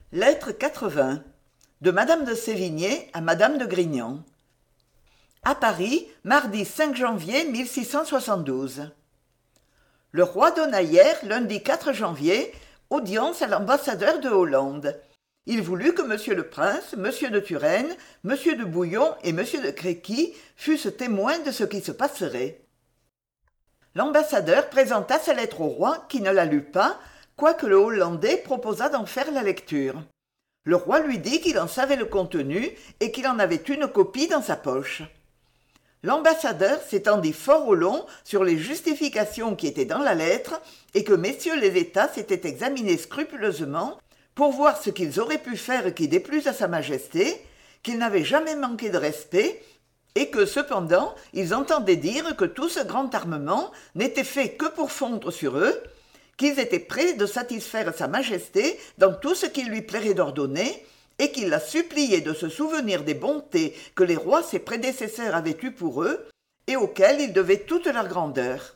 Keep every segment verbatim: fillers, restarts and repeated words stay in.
Lettre quatre-vingts de Madame de Sévigné à Madame de Grignan. À Paris, mardi cinq janvier mille six cent soixante-douze. Le roi donna hier, lundi quatre janvier, audience à l'ambassadeur de Hollande. Il voulut que monsieur le prince, monsieur de Turenne, monsieur de Bouillon et monsieur de Créquy fussent témoins de ce qui se passerait. L'ambassadeur présenta sa lettre au roi, qui ne la lut pas, quoique le Hollandais proposât d'en faire la lecture. Le roi lui dit qu'il en savait le contenu et qu'il en avait une copie dans sa poche. L'ambassadeur s'étendit fort au long sur les justifications qui étaient dans la lettre et que messieurs les États s'étaient examinés scrupuleusement pour voir ce qu'ils auraient pu faire qui déplût à sa majesté, qu'ils n'avaient jamais manqué de respect, et que cependant ils entendaient dire que tout ce grand armement n'était fait que pour fondre sur eux, qu'ils étaient prêts de satisfaire sa majesté dans tout ce qu'il lui plairait d'ordonner, et qu'il la suppliait de se souvenir des bontés que les rois ses prédécesseurs avaient eues pour eux, et auxquelles ils devaient toute leur grandeur.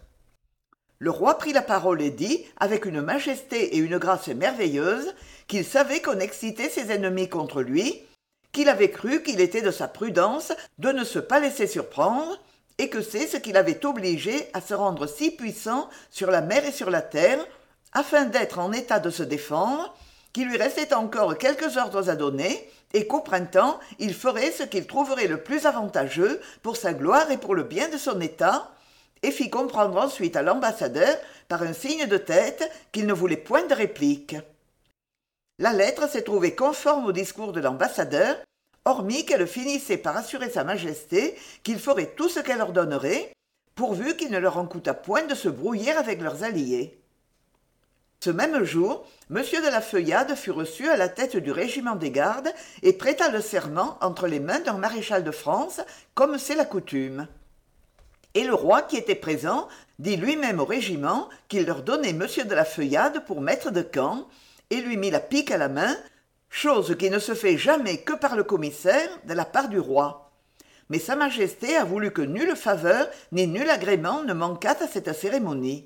Le roi prit la parole et dit, avec une majesté et une grâce merveilleuses, qu'il savait qu'on excitait ses ennemis contre lui, qu'il avait cru qu'il était de sa prudence de ne se pas laisser surprendre, et que c'est ce qui l'avait obligé à se rendre si puissant sur la mer et sur la terre, afin d'être en état de se défendre, qu'il lui restait encore quelques ordres à donner, et qu'au printemps il ferait ce qu'il trouverait le plus avantageux pour sa gloire et pour le bien de son état, et fit comprendre ensuite à l'ambassadeur, par un signe de tête, qu'il ne voulait point de réplique. La lettre s'est trouvée conforme au discours de l'ambassadeur, hormis qu'elle finissait par assurer sa majesté qu'il ferait tout ce qu'elle ordonnerait, pourvu qu'il ne leur en coûtât point de se brouiller avec leurs alliés. Ce même jour, m de la Feuillade fut reçu à la tête du régiment des gardes et prêta le serment entre les mains d'un maréchal de France, comme c'est la coutume. Et le roi, qui était présent, dit lui-même au régiment qu'il leur donnait m de la Feuillade pour maître de camp, et lui mit la pique à la main, chose qui ne se fait jamais que par le commissaire de la part du roi. Mais sa majesté a voulu que nulle faveur ni nul agrément ne manquât à cette cérémonie.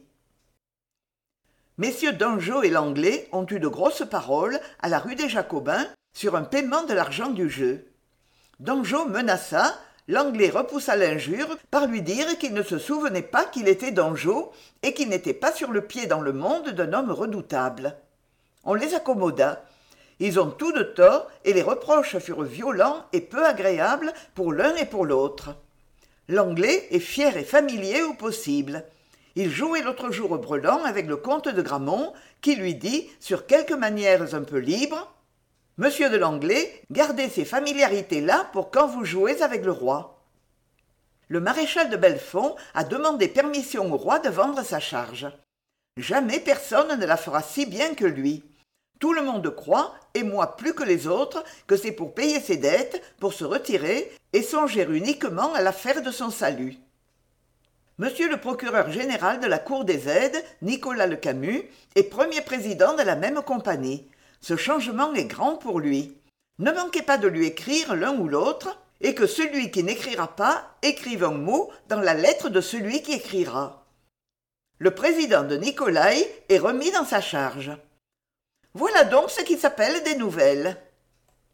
Messieurs d'Anjou et Langlais ont eu de grosses paroles à la rue des Jacobins sur un paiement de l'argent du jeu. Danjou menaça, Langlais repoussa l'injure par lui dire qu'il ne se souvenait pas qu'il était Danjou et qu'il n'était pas sur le pied dans le monde d'un homme redoutable. On les accommoda. Ils ont tous de tort et les reproches furent violents et peu agréables pour l'un et pour l'autre. L'Anglais est fier et familier au possible. Il jouait l'autre jour au brelan avec le comte de Gramont, qui lui dit, sur quelques manières un peu libres, « Monsieur de Langlais, gardez ces familiarités-là pour quand vous jouez avec le roi. » Le maréchal de Bellefonds a demandé permission au roi de vendre sa charge. Jamais personne ne la fera si bien que lui. Tout le monde croit, et moi plus que les autres, que c'est pour payer ses dettes, pour se retirer et songer uniquement à l'affaire de son salut. Monsieur le procureur général de la Cour des aides, Nicolas Le Camus, est premier président de la même compagnie. Ce changement est grand pour lui. Ne manquez pas de lui écrire l'un ou l'autre, et que celui qui n'écrira pas écrive un mot dans la lettre de celui qui écrira. Le président de Nicolai est remis dans sa charge. Voilà donc ce qui s'appelle des nouvelles.